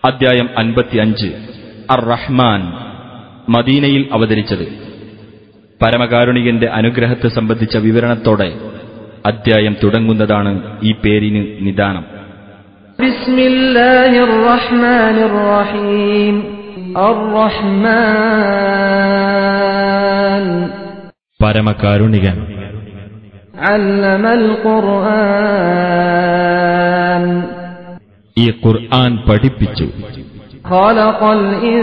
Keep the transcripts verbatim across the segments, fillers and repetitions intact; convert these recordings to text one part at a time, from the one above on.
അദ്ധ്യായം അൻപത്തിയഞ്ച്. അർ റഹ്മാൻ, മദീനയിൽ അവതരിച്ചത്. പരമകാരുണികന്റെ അനുഗ്രഹത്തെ സംബന്ധിച്ച വിവരണത്തോടെ അദ്ധ്യായം തുടങ്ങുന്നതാണ് ഈ പേരിന് നിദാനം. ബിസ്മില്ലാഹിർ റഹ്മാനിർ റഹീം. അർ റഹ്മാൻ, പരമകാരുണികൻ. അല്ലമൽ ഖുർആൻ, ഈ ഖുർആൻ പഠിപ്പിച്ചു. ഖലഖൽ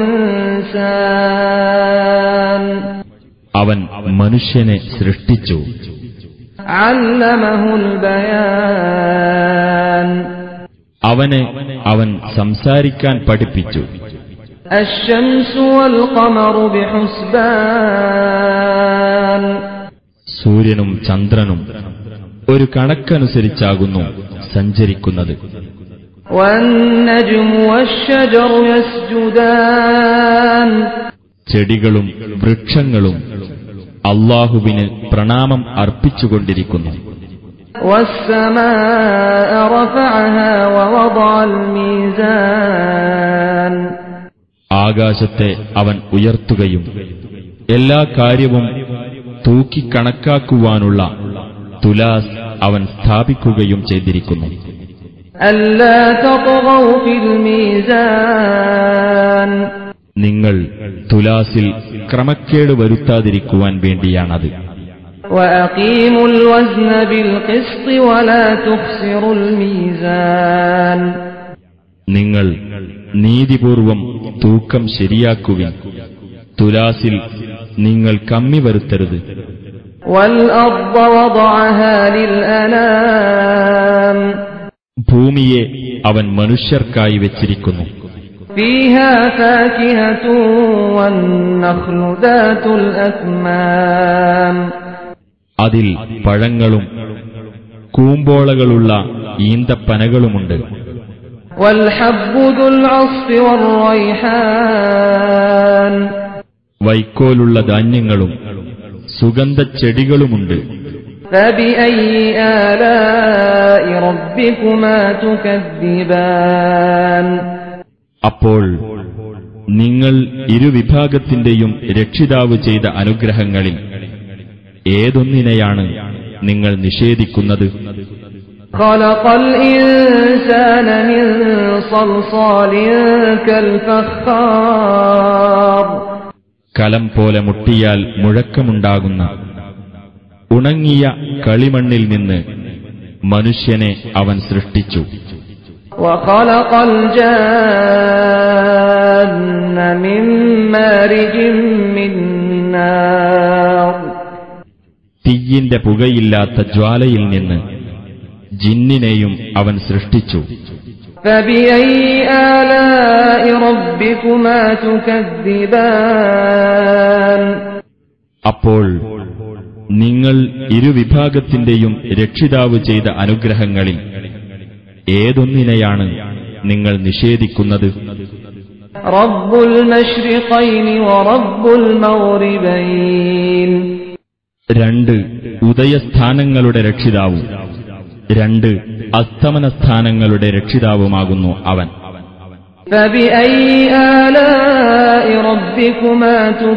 ഇൻസാൻ, അവൻ മനുഷ്യനെ സൃഷ്ടിച്ചു. അല്ലമഹുൽ ബയാൻ, അവനെ അവൻ സംസാരിക്കാൻ പഠിപ്പിച്ചു. അശ്ശംസു വൽ ഖമറു ബിഹുസ്ബാൻ, സൂര്യനും ചന്ദ്രനും ഒരു കണക്കനുസരിച്ചാകുന്നു സഞ്ചരിക്കുന്നത്. വന്നജ്മു വശ്ശജറു യസ്ജുദാൻ, ചെടികളും വൃക്ഷങ്ങളും അല്ലാഹുവിന് പ്രണാമം അർപ്പിച്ചുകൊണ്ടിരിക്കുന്നു. വസ്സമാഅ റഫഅഹാ വവദഅൽ മീസാൻ, ആകാശത്തെ അവൻ ഉയർത്തുകയും എല്ലാ കാര്യവും തൂക്കിക്കണക്കാക്കുവാനുള്ള തുലാസ് അവൻ സ്ഥാപിക്കുകയും ചെയ്തിരിക്കുന്നു. അല്ലാ തത്ഗൗ ഫിൽ മീസാൻ, നിങ്ങൾ തുലാസിൽ ക്രമക്കേട് വരുത്താതിരിക്കുവാൻ വേണ്ടിയാണത്. വഅഖീമുൽ വസ്ന ബിൽ ഖിസ്തി വലാ തുഖ്സിറുൽ മീസാൻ, നിങ്ങൾ നീതിപൂർവം തൂക്കം ശരിയാക്കുവിൻ, തുലാസിൽ നിങ്ങൾ കമ്മി വരുത്തരുത്. വൽ അർദ വദഅഹാ ലിൽ അനാം, ഭൂമിയെ അവൻ മനുഷ്യർക്കായി വെച്ചിരിക്കുന്നു. ഫീഹാ ഫാകിഹതു വന്നഖ്ലു ദാതുൽ അക്മാം, അതിൽ പഴങ്ങളും കൂമ്പോളകളുള്ള ഈന്തപ്പനകളുമുണ്ട്. വൽ ഹബ്ബു ദുൽ അസ്ഫി വർ റൈഹാൻ, വൈക്കോലുള്ള ധാന്യങ്ങളും സുഗന്ധച്ചെടികളുമുണ്ട്. ഫബിഅയ്യി ആലാഇ റബ്ബികുമാ തുകദ്ദിബാൻ, അപ്പോൾ നിങ്ങൾ ഇരുവിഭാഗത്തിന്റെയും രക്ഷിതാവ് ചെയ്ത അനുഗ്രഹങ്ങളിൽ ഏതൊന്നിനെയാണ് നിങ്ങൾ നിഷേധിക്കുന്നത്? ഖലഖൽ ഇൻസാന മിൻ സൽസാലിൻ കൽ ഫഖാർ, കലം പോലെ മുട്ടിയാൽ മുഴക്കമുണ്ടാകുന്ന ഉണങ്ങിയ കളിമണ്ണിൽ നിന്ന് മനുഷ്യനെ അവൻ സൃഷ്ടിച്ചു. വഖലഖൽ ജാന്ന മിൻ മാരിജിൻ മിൻ നാർ, തീയിന്റെ പുകയില്ലാത്ത ജ്വാലയിൽ നിന്ന് ജിന്നിനെയും അവൻ സൃഷ്ടിച്ചു. ഫബിഅയ്യി ആലാഇ റബ്ബികുമാ തുകദ്ദിബാൻ, അപ്പോൾ നിങ്ങൾ ഇരുവിഭാഗത്തിന്റെയും രക്ഷിതാവ് ചെയ്ത അനുഗ്രഹങ്ങളിൽ ഏതൊന്നിനെയാണ് നിങ്ങൾ നിഷേധിക്കുന്നത്? റബ്ബുൽ മശ്രിഖൈനി വറബ്ബുൽ മഗ്രിബൈൻ, രണ്ട് ഉദയസ്ഥാനങ്ങളുടെ രക്ഷിതാവും രണ്ട് അസ്തമനസ്ഥാനങ്ങളുടെ രക്ഷിതാവുമാകുന്നു അവൻ. ഫബിഅയ്യി ആലാഇ റബ്ബികുമാ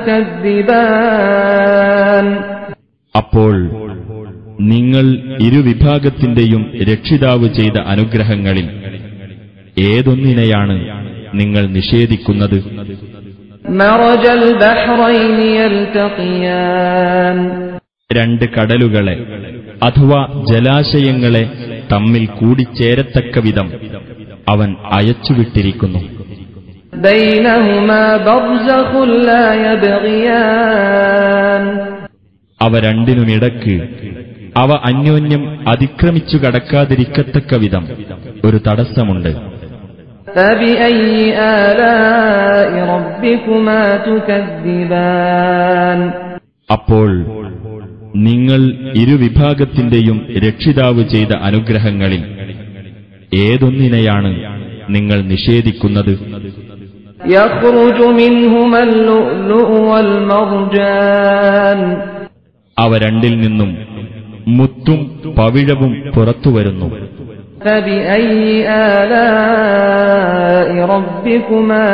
തുകദ്ദിബാൻ, അപ്പോൾ നിങ്ങൾ ഇരുവിഭാഗത്തിന്റെയും രക്ഷിതാവ് ചെയ്ത അനുഗ്രഹങ്ങളിൽ ഏതൊന്നിനെയാണ് നിങ്ങൾ നിഷേധിക്കുന്നത്? മറജൽ ബഹ്റൈനി യൽതഖിയാൻ, രണ്ട് കടലുകളെ അഥവാ ജലാശയങ്ങളെ തമ്മിൽ കൂടിച്ചേരത്തക്ക വിധം അവൻ അയച്ചുവിട്ടിരിക്കുന്നു. ബൈനഹുമാ ബർസഖുൻ ലാ യബ്ഗിയാൻ, അവ രണ്ടിനുമിടക്ക് അവ അന്യോന്യം അതിക്രമിച്ചു കടക്കാതിരിക്കത്തക്ക വിധം ഒരു തടസ്സമുണ്ട്. ഫബിഅയ്യി ആലാഇ റബ്ബികുമാ തുകദ്ദിബാൻ, അപ്പോൾ നിങ്ങൾ ഇരുവിഭാഗത്തിന്റെയും രക്ഷിതാവ് ചെയ്ത അനുഗ്രഹങ്ങളിൽ ഏതൊന്നിനെയാണ് നിങ്ങൾ നിഷേധിക്കുന്നത്? യഖ്റുജു മിൻഹുമൽ ലുഅ്ലുഉ വൽ മർജാൻ, അവ രണ്ടിൽ നിന്നും മുത്തും പവിഴവും പുറത്തുവരുന്നു. فبأي آلاء ربكما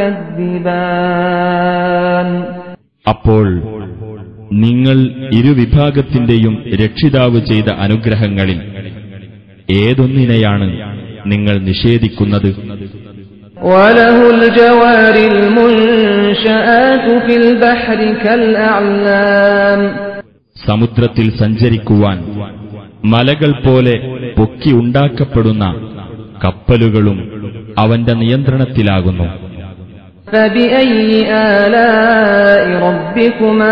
تكذبان അപ്പോൾ നിങ്ങൾ ഇരുവിഭാഗത്തിന്റെയും രക്ഷിതാവ് ചെയ്ത അനുഗ്രഹങ്ങളിൽ ഏതൊന്നിനെയാണ് നിങ്ങൾ നിഷേധിക്കുന്നത്? وله الجوار المنشآت في البحر كالأعلام സമുദ്രത്തിൽ സഞ്ചരിക്കുവാൻ മലകൾ പോലെ പൊക്കി ഉണ്ടാക്കപ്പെടുന്ന കപ്പലുകളും അവന്റെ നിയന്ത്രണത്തിലാകുന്നു. فبأي آلاء ربكما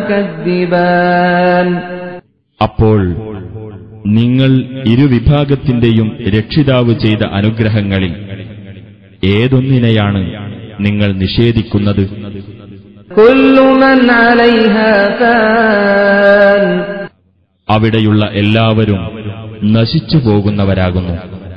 تكذبان അപ്പോൾ നിങ്ങൾ ഇരുവിഭാഗത്തിന്റെയും രക്ഷിതാവ് ചെയ്ത അനുഗ്രഹങ്ങളിൽ ഏതൊന്നിനെയാണ് നിങ്ങൾ നിഷേധിക്കുന്നത്? كل من عليها فان അവിടെയുള്ള എല്ലാവരും നശിച്ചു പോകുന്നവരാകുന്നു.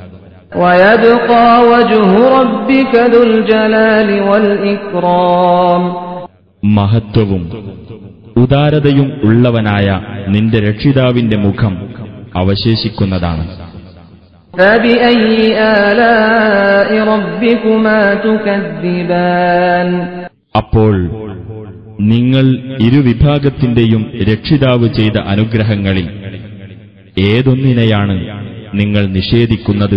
ويبقى وجه ربك ذو الجلال والإكرام മഹത്വവും ഉദാരതയും ഉള്ളവനായ നിന്റെ രക്ഷിതാവിന്റെ മുഖം അവശേഷിക്കുന്നതാണ്. فبأي آلاء ربكما تكذبان അപ്പോൾ നിങ്ങൾ ഇരുവിഭാഗത്തിന്റെയും രക്ഷിതാവ് ചെയ്ത അനുഗ്രഹങ്ങളിൽ ഏതൊന്നിനെയാണ് നിങ്ങൾ നിഷേധിക്കുന്നത്?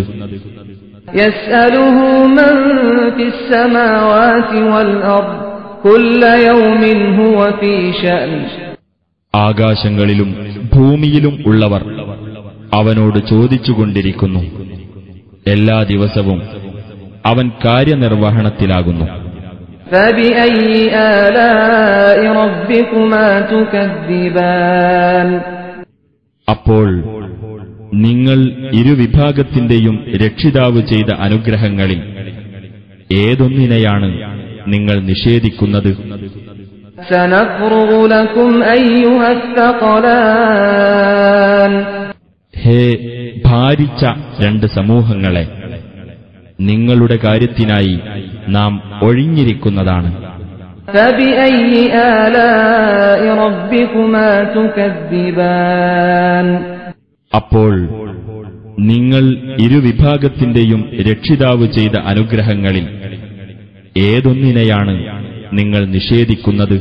يسأله من في السماوات والأرض كل يوم هو في شأن ആകാശങ്ങളിലും ഭൂമിയിലും ഉള്ളവർ അവനോട് ചോദിച്ചുകൊണ്ടിരിക്കുന്നു. എല്ലാ ദിവസവും അവൻ കാര്യനിർവഹണത്തിലാകുന്നു. فبأي آلاء ربكما تكذبان അപ്പോൾ നിങ്ങൾ ഇരുവിഭാഗത്തിന്റെയും രക്ഷിതാവ് ചെയ്ത അനുഗ്രഹങ്ങളിൽ ഏതൊന്നിനെയാണ് നിങ്ങൾ നിഷേധിക്കുന്നത്? سنفرغ لكم أيها الثقلان ഹേ ഭാരിച്ച രണ്ട് സമൂഹങ്ങളെ, നിങ്ങളുടെ കാര്യത്തിനായി നാം ഒഴിഞ്ഞിരിക്കുന്നതാണ്. فبأي آلاء ربكما تكذبان അപ്പോൾ നിങ്ങൾ ഇരുവിഭാഗത്തിന്റെയും രക്ഷിതാവ് ചെയ്ത അനുഗ്രഹങ്ങളിൽ ഏതൊന്നിനെയാണ് നിങ്ങൾ നിഷേധിക്കുന്നത്?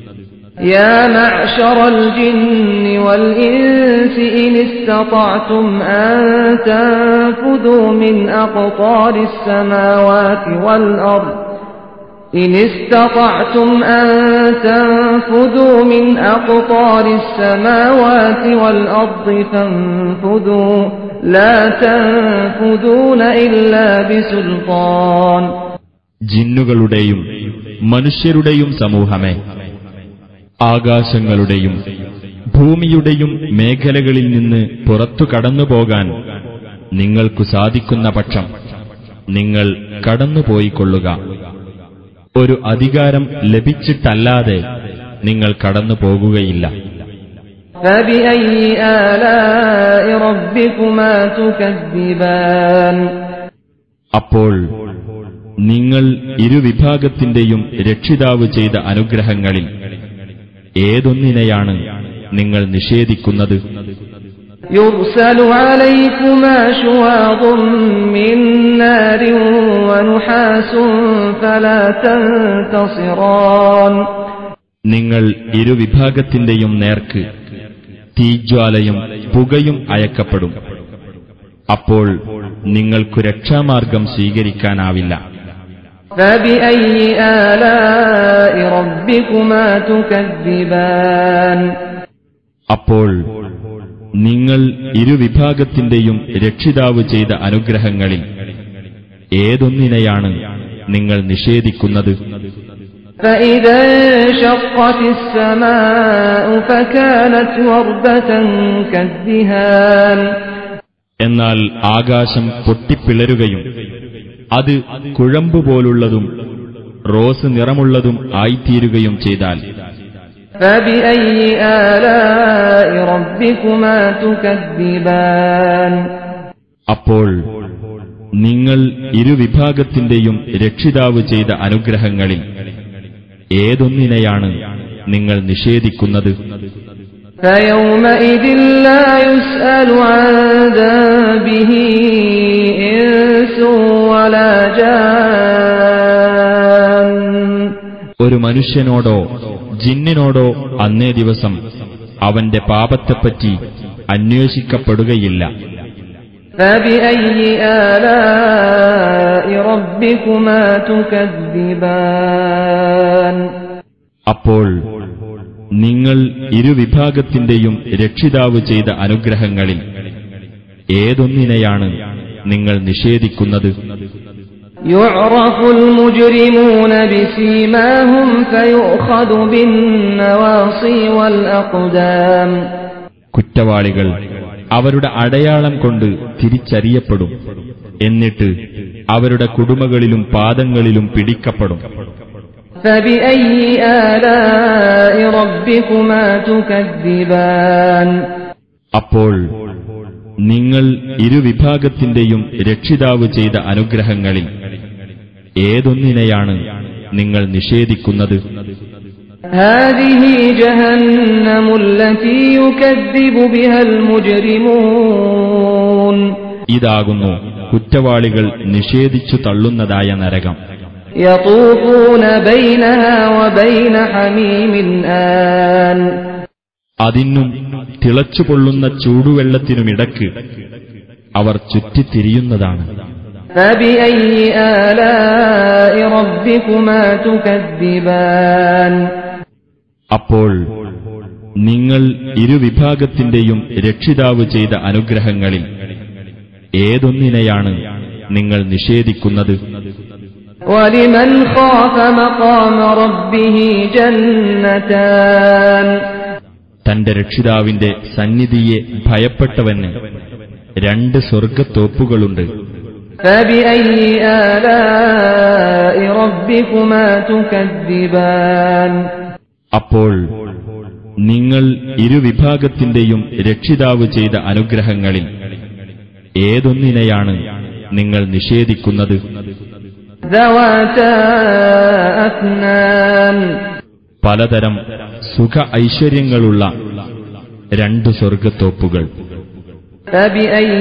يا معشر الجن والإنس إن استطعتم أن تنفذوا من أقطار السماوات والأرض إن استطعتم أن تنفذوا من أقطار السماوات والأرض فانفذوا لا تنفذون إلا بسلطان ജിന്നുകളുടെയും മനുഷ്യരുടെയും സമൂഹമേ, ആകാശങ്ങളുടെയും ഭൂമിയുടെയും മേഖലകളിൽ നിന്ന് പുറത്തു കടന്നുപോകാൻ നിങ്ങൾക്കു സാധിക്കുന്ന പക്ഷം നിങ്ങൾ കടന്നുപോയിക്കൊള്ളുക. ഒരു അധികാരം ലഭിച്ചിട്ടല്ലാതെ നിങ്ങൾ കടന്നുപോകുകയില്ല. فبأي آلاء ربكما تكذبان അപ്പോൾ നിങ്ങൾ ഇരുവിഭാഗത്തിന്റെയും രക്ഷിതാവ് ചെയ്ത അനുഗ്രഹങ്ങളിൽ ഏതൊന്നിനെയാണ് നിങ്ങൾ നിഷേധിക്കുന്നത്? يرسل عليكما شواظ من نار ونحاس فلا تنتصران നിങ്ങൾ ഇരുവിഭാഗത്തിന്റെയും നേർക്ക് തീജ്വാലയും പുകയും അയക്കപ്പെടും. അപ്പോൾ നിങ്ങൾക്കു രക്ഷാമാർഗം സ്വീകരിക്കാനാവില്ല. فبأي آلاء ربكما تكذبان അപ്പോൾ നിങ്ങൾ ഇരുവിഭാഗത്തിന്റെയും രക്ഷിതാവ് ചെയ്ത അനുഗ്രഹങ്ങളിൽ ഏതൊന്നിനെയാണ് നിങ്ങൾ നിഷേധിക്കുന്നത്? فإذا انشقت السماء فكانت وردة كالدهان എന്നാൽ ആകാശം പൊട്ടിപ്പിളരുകയും അത് കുഴമ്പുപോലുള്ളതും റോസ് നിറമുള്ളതും ആയിത്തീരുകയും ചെയ്താൽ فبأي آلاء ربكما تكذبان അപ്പോൾ നിങ്ങൾ ഇരുവിഭാഗത്തിന്റെയും രക്ഷിതാവ് ചെയ്ത അനുഗ്രഹങ്ങളിൽ ഏതൊന്നിനെയാണ് നിങ്ങൾ നിഷേധിക്കുന്നത്? فيومئذ لا يسأل عن ذنبه إنس ولا جان. ഒരു മനുഷ്യനോടോ ജിന്നിനോടോ അന്നേ ദിവസം അവന്റെ പാപത്തെപ്പറ്റി അന്വേഷിക്കപ്പെടുകയില്ല. فبأي آلاء ربكما تكذبان. അപ്പോൾ നിങ്ങൾ ഇരുവിഭാഗത്തിന്റെയും രക്ഷിതാവ് ചെയ്ത അനുഗ്രഹങ്ങളിൽ ഏതൊന്നിനെയാണ് നിങ്ങൾ നിഷേധിക്കുന്നത്? يعرف المجرمون بسيماهم فيؤخذ بالنواصي والأقدام. കുറ്റവാളികൾ അവരുടെ അടയാളം കൊണ്ട് തിരിച്ചറിയപ്പെടും. എന്നിട്ട് അവരുടെ കുടുമകളിലും പാദങ്ങളിലും പിടിക്കപ്പെടും. فبأي آلاء ربكما تكذبان. അപ്പോൾ നിങ്ങൾ ഇരുവിഭാഗത്തിന്റെയും രക്ഷിതാവ് ചെയ്ത അനുഗ്രഹങ്ങളിൽ ഏതൊന്നിനെയാണ് നിങ്ങൾ നിഷേധിക്കുന്നത്? هذه جهنم التي يكذب بها المجرمون. ഇതാകുന്നു കുറ്റവാളികൾ നിഷേധിച്ചു തള്ളുന്നതായ നരകം. يطوفون بينها وبين حميم آن. അതിനും തിളച്ചുപൊള്ളുന്ന ചൂടുവെള്ളത്തിനുമിടക്ക് അവർ ചുറ്റിത്തിരിയുന്നതാണ്. فبأي آلاء ربكما تكذبان. അപ്പോൾ നിങ്ങൾ ഇരുവിഭാഗത്തിന്റെയും രക്ഷിതാവ് ചെയ്ത അനുഗ്രഹങ്ങളിൽ ഏതൊന്നിനെയാണ് നിങ്ങൾ നിഷേധിക്കുന്നത്? وَلِمَنْ خَافَ مَقَامَ رَبِّهِ جَنَّتَانِ. തന്റെ രക്ഷിതാവിന്റെ സന്നിധിയെ ഭയപ്പെട്ടവന് രണ്ട് സ്വർഗത്തോപ്പുകളുണ്ട്. فَبِأَيِّ آلَاءِ رَبِّكُمَا تُكَذِّبَانِ. അപ്പോൾ നിങ്ങൾ ഇരുവിഭാഗത്തിന്റെയും രക്ഷിതാവ് ചെയ്ത അനുഗ്രഹങ്ങളിൽ ഏതൊന്നിനെയാണ് നിങ്ങൾ നിഷേധിക്കുന്നത്? ذَوَاتَا أَفْنَانٍ. പലതരം സുഖ ഐശ്വര്യങ്ങളുള്ള രണ്ടു സ്വർഗത്തോപ്പുകൾ. فَبِأَيِّ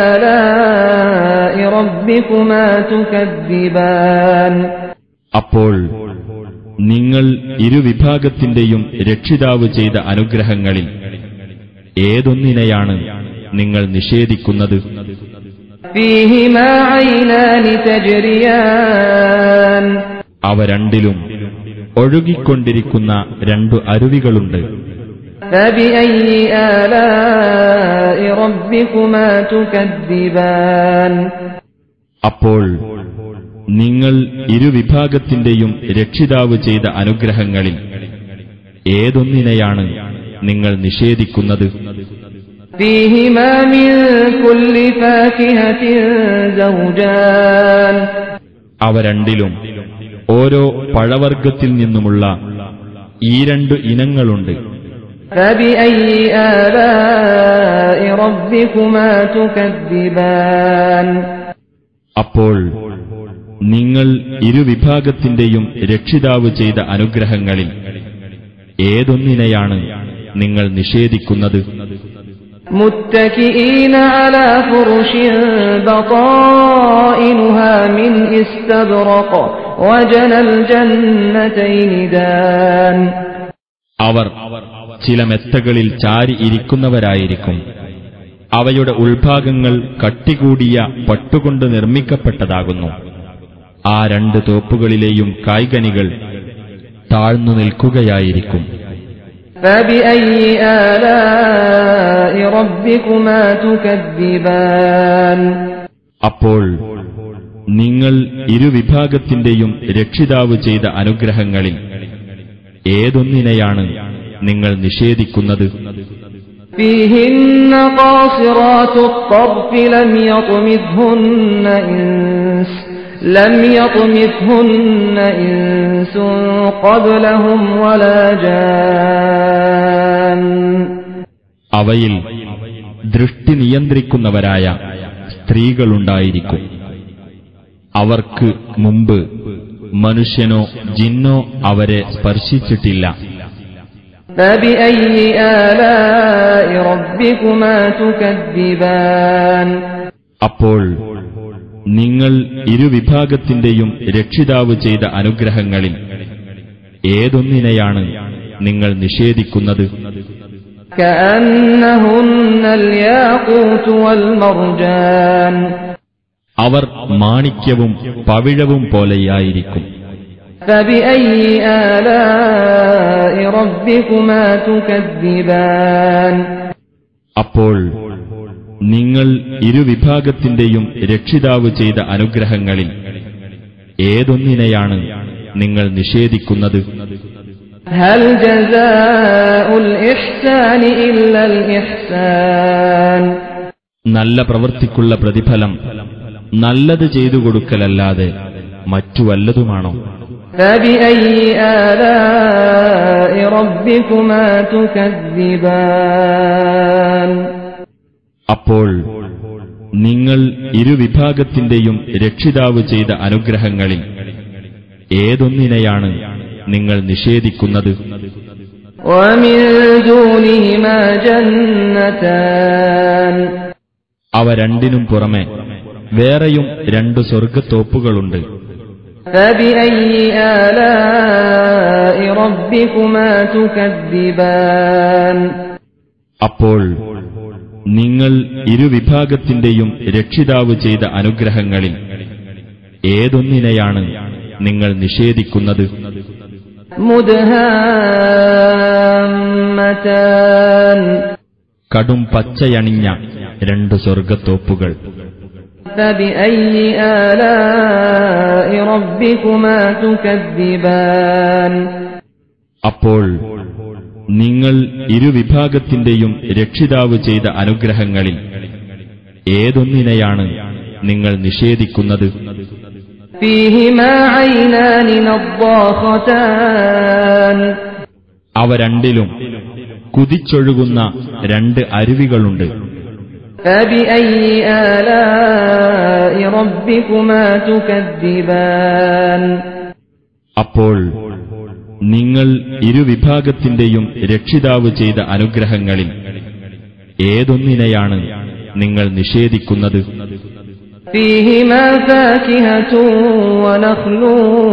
آلَاءِ رَبِّكُمَا تُكَذِّبَانِ. അപ്പോൾ നിങ്ങൾ ഇരുവിഭാഗത്തിന്റെയും രക്ഷിതാവ് ചെയ്ത അനുഗ്രഹങ്ങളിൽ ഏതൊന്നിനെയാണ് നിങ്ങൾ നിഷേധിക്കുന്നത്? فِيهِمَا عَيْنَانِ تَجْرِيَانِ. അവ രണ്ടിലും ഒഴുകിക്കൊണ്ടിരിക്കുന്ന രണ്ടു അരുവികളുണ്ട്. فَبِأَيِّ آلَاءِ رَبِّكُمَا تُكَذِّبَانِ. അപ്പോൾ നിങ്ങൾ ഇരുവിഭാഗത്തിന്റെയും രക്ഷിതാവ് ചെയ്ത അനുഗ്രഹങ്ങളിൽ ഏതൊന്നിനെയാണ് നിങ്ങൾ നിഷേധിക്കുന്നത്? فِيهِمَا مِن كُلِّ فَاكِهَةٍ زَوْجَانِ. അവ രണ്ടിലും ഓരോ പഴവർഗ്ഗത്തിൽ നിന്നുമുള്ള ഈ രണ്ടു ഇനങ്ങളുണ്ട്. فَبِأَيِّ آلَاءِ رَبِّكُمَا تُكَذِّبَانِ. അപ്പോൾ നിങ്ങൾ ഇരുവിഭാഗത്തിന്റെയും രക്ഷിതാവ് ചെയ്ത അനുഗ്രഹങ്ങളിൽ ഏതൊന്നിനെയാണ് നിങ്ങൾ നിഷേധിക്കുന്നത്? مُتَّكِئِينَ عَلَى فُرُشٍ بَطَائِنُهَا مِنْ إِسْتَبْرَقٍ وَجَنَى الْجَنَّتَيْنِ دَانٍ. അവർ ചില മെത്തകളിൽ ചാരി ഇരിക്കുന്നവരായിരിക്കും. അവയുടെ ഉൾഭാഗങ്ങൾ കട്ടികൂടിയ പട്ടുകൊണ്ട് നിർമ്മിക്കപ്പെട്ടതാകുന്നു. ആ രണ്ട് തോപ്പുകളിലെയും കായ്കനികൾ താഴ്ന്നു നിൽക്കുകയായിരിക്കും. فَبِأَيِّ آلَاءِ رَبِّكُمَا تُكَذِّبَانِ. അപ്പോൾ നിങ്ങൾ ഇരുവിഭാഗത്തിന്റെയും രക്ഷിതാവ് ചെയ്ത അനുഗ്രഹങ്ങളിൽ ഏതൊന്നിനെയാണ് നിങ്ങൾ നിഷേധിക്കുന്നത്? فِيهِنَّ قَاصِرَاتُ الطَّرْفِ لَمْ يَطْمِثْهُنَّ إِنسٌ لَمْ يَطْمِثْهُنَّ إِنسٌ قَبْلَهُمْ وَلَا جَانٌّ. അവയിൽ ദൃഷ്ടി നിയന്ത്രിക്കുന്നവരായ സ്ത്രീകളുണ്ടായിരിക്കും. അവർക്ക് മുമ്പ് മനുഷ്യനോ ജിന്നോ അവരെ സ്പർശിച്ചിട്ടില്ല. فبأي آلاء ربكما تكذبان അപ്പോൾ നിങ്ങൾ ഇരുവിഭാഗത്തിന്റെയും രക്ഷിതാവ് ചെയ്ത അനുഗ്രഹങ്ങളിൽ ഏതൊന്നിനെയാണ് നിങ്ങൾ നിഷേധിക്കുന്നത്? كأنهن الياقوت والمرجان അവർ മാണിക്യവും പവിഴവും പോലെയായിരിക്കും. فبأي آلاء ربكما تكذبان അപ്പോൾ നിങ്ങൾ ഇരുവിഭാഗത്തിന്റെയും രക്ഷിതാവ് ചെയ്ത അനുഗ്രഹങ്ങളിൽ ഏതൊന്നിനെയാണ് നിങ്ങൾ നിഷേധിക്കുന്നത്? هل جزاء الإحسان إلا الإحسان നല്ല പ്രവൃത്തിക്കുള്ള പ്രതിഫലം നല്ലത് ചെയ്തു കൊടുക്കലല്ലാതെ മറ്റു വല്ലതുമാണോ? فبأي آلاء ربكما تكذبان അപ്പോൾ നിങ്ങൾ ഇരുവിഭാഗത്തിന്റെയും രക്ഷിതാവ് ചെയ്ത അനുഗ്രഹങ്ങളിൽ ഏതൊന്നിനെയാണ് നിങ്ങൾ നിഷേധിക്കുന്നത്? ومن دونهما جنتان അവ രണ്ടിനും പുറമെ വേറെയും രണ്ടു സ്വർഗത്തോപ്പുകളുണ്ട്. فبأي آلاء ربكما تكذبان അപ്പോൾ നിങ്ങൾ ഇരുവിഭാഗത്തിന്റെയും രക്ഷിതാവ് ചെയ്ത അനുഗ്രഹങ്ങളിൽ ഏതൊന്നിനെയാണ് നിങ്ങൾ നിഷേധിക്കുന്നത്? مدهامتان കടും പച്ചയണിഞ്ഞ രണ്ട് സ്വർഗത്തോപ്പുകൾ. فبأي آلاء ربكما تكذبان അപ്പോൾ നിങ്ങൾ ഇരുവിഭാഗത്തിന്റെയും രക്ഷിതാവ് ചെയ്ത അനുഗ്രഹങ്ങളിൽ ഏതൊന്നിനെയാണ് നിങ്ങൾ നിഷേധിക്കുന്നത്? فيهما عينان نضاختان അവ രണ്ടിലും കുതിച്ചൊഴുകുന്ന രണ്ട് അരുവികളുണ്ട്. فبأي آلاء ربكما تكذبان അപ്പോൾ നിങ്ങൾ ഇരുവിഭാഗത്തിന്റെയും രക്ഷിതാവ് ചെയ്ത അനുഗ്രഹങ്ങളിൽ ഏതൊന്നിനെയാണ് നിങ്ങൾ നിഷേധിക്കുന്നത്? فيهما فاكهة ونخل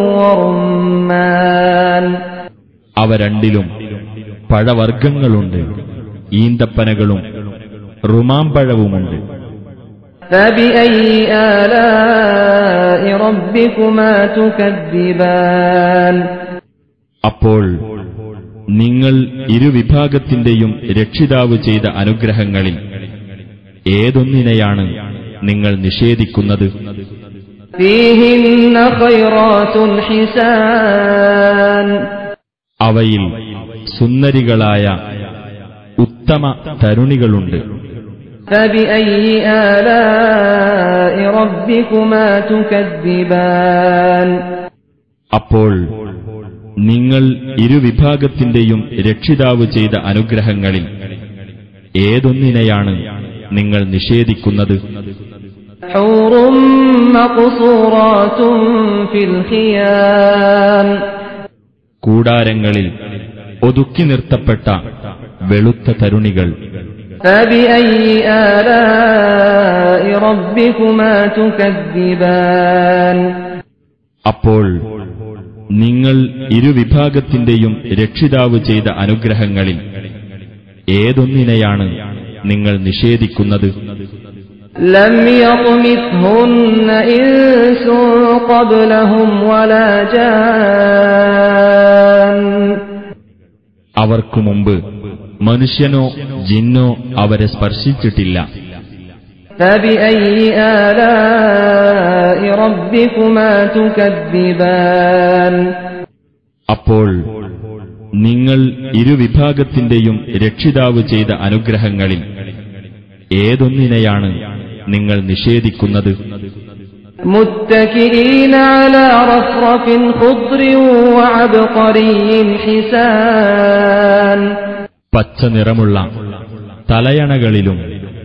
ورمان അവ രണ്ടിലും പഴവർഗ്ഗങ്ങളുണ്ട്, ഈന്തപ്പനകളും റുമാമ്പഴവുമുണ്ട്. فبأي آلاء ربكما تكذبان അപ്പോൾ നിങ്ങൾ ഇരുവിഭാഗത്തിന്റെയും രക്ഷിതാവ് ചെയ്ത അനുഗ്രഹങ്ങളിൽ ഏതൊന്നിനെയാണ് നിങ്ങൾ നിഷേധിക്കുന്നത്? فيهن خيرات حسان അവയിൽ സുന്ദരികളായ ഉത്തമ തരുണികളുണ്ട്. فبأي آلاء ربكما تكذبان അപ്പോൾ നിങ്ങൾ ഇരുവിഭാഗത്തിന്റെയും രക്ഷിതാവ് ചെയ്ത അനുഗ്രഹങ്ങളിൽ ഏതൊന്നിനെയാണ് നിങ്ങൾ നിഷേധിക്കുന്നത്? حور مقصورات في الخيام കൂടാരങ്ങളിൽ ഒതുക്കി നിർത്തപ്പെട്ട വെളുത്ത തരുണികൾ. فبأي آلاء ربكما تكذبان അപ്പോൾ നിങ്ങൾ ഇരുവിഭാഗത്തിന്റെയും രക്ഷിതാവ് ചെയ്ത അനുഗ്രഹങ്ങളിൽ ഏതൊന്നിനെയാണ് നിങ്ങൾ നിഷേധിക്കുന്നത്? لم يطمثهن إنس قبلهم ولا جان അവർക്കു മുമ്പ് മനുഷ്യനോ ജിന്നോ അവരെ സ്പർശിച്ചിട്ടില്ല. فبأي آلاء ربكما تكذبان അപ്പോൾ നിങ്ങൾ ഇരുവിഭാഗത്തിന്റെയും രക്ഷിതാവ് ചെയ്ത അനുഗ്രഹങ്ങളിൽ ഏതൊന്നിനെയാണ് നിങ്ങൾ നിഷേധിക്കുന്നത്? متكئين على رفرف خضر وعبقري حسان പച്ച നിറമുള്ള തലയണകളിലും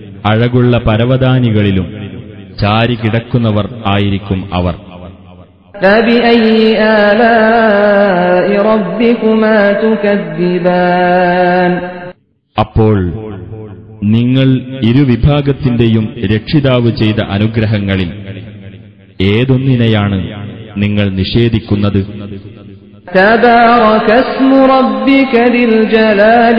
അഴകുള്ള പരവതാനികളിലും ചാരി കിടക്കുന്നവർ ആയിരിക്കും അവർ. فبأي آلاء ربكما تكذبان അപ്പോൾ നിങ്ങൾ ഇരുവിഭാഗത്തിന്റെയും രക്ഷിതാവ് ചെയ്ത അനുഗ്രഹങ്ങളിൽ ഏതൊന്നിനെയാണ് നിങ്ങൾ നിഷേധിക്കുന്നത്? تبارك اسم ربك ذي الجلال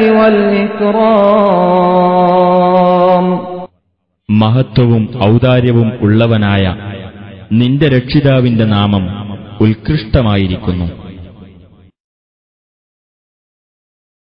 والإكرام മഹത്വവും ഔദാര്യവും ഉള്ളവനായ നിന്റെ രക്ഷിതാവിന്റെ നാമം ഉത്കൃഷ്ടമായിരിക്കുന്നു.